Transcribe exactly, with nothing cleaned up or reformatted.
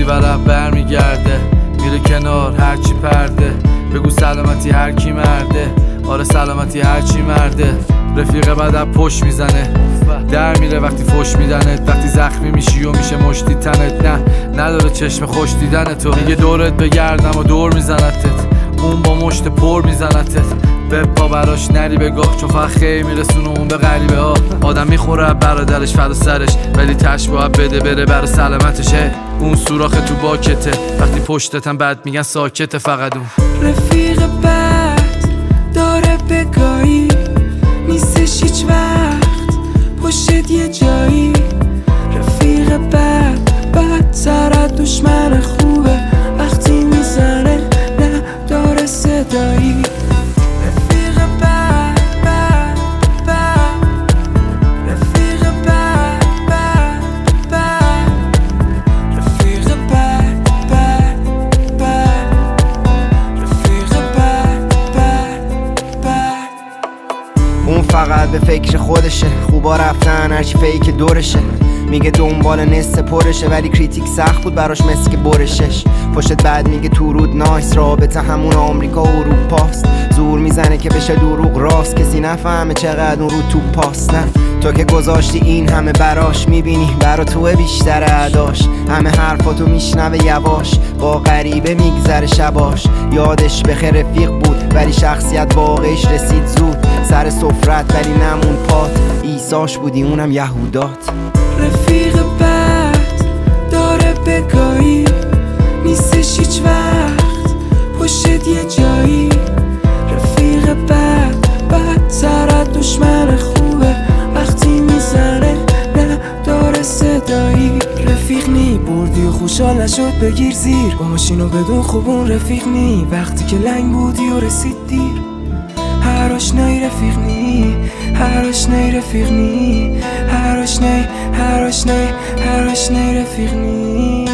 ورق بر میگرده میره کنار هرچی پرده. بگو سلامتی هر کی مرده، آره سلامتی هر چی مرده. رفیق بعد پشت میزنه در میره وقتی فش میدنت. وقتی زخمی میشی و میشه مشتی تنت، نه نداره چشم خوش دیدن تو. میگه دورت بگردم و دور میزنتت، اون با مشت پر میزنتت. به پا براش نری بگاه چون فقط خیلی میرسونه اون به غریبه ها. آدم میخوره برادرش فدا سرش ولی تش باید بده بره برا سلامتشه. اون سوراخ تو باکته وقتی پشتتم بعد میگن ساکته فقط اون. رفیق بد داره بگاهی نیستش هیچ وقت پشت یه جایی. رفیق بد بدتر از دشمن خوبه وقتی میزنه نه داره صدایی. اون فقط به فکر خودشه، خوبا رفتن هرچی فیک دورشه. میگه دنبال نصف پرشه ولی کریتیک سخت بود براش مثل که برشش. پشت بعد میگه تو رود نایس، رابطه همون آمریکا و اروپاست. زور میزنه که بشه دروغ راست، کسی نفهمه چقدر اون رو تو پاس. نه تو که گذاشتی این همه براش، میبینی برا توه بیشتر عداش. همه حرفاتو میشنوه یواش، با غریبه میگذره شباش. یادش بخیر رفیق بود ولی شخصیت واقعیش رسید زود. سر سفرت ولی نمون پات، ایساش بودی اونم یهودات. رفیق بد داره بگاهی نیستش هیچ وقت پشت یه جایی. رفیق بد بدتر از دشمن خوبه وقتی میزنه نه داره صدایی. رفیق نی بردی و خوشحال نشد بگیر زیر، با ماشینو بدون خوبون رفیق نی وقتی که لنگ بودی و رسید دیر. هر آشنایی رفیق نی، هر آشنایی رفیق نی، هر آشنایی هر آشنایی هر آشنایی رفیق نی.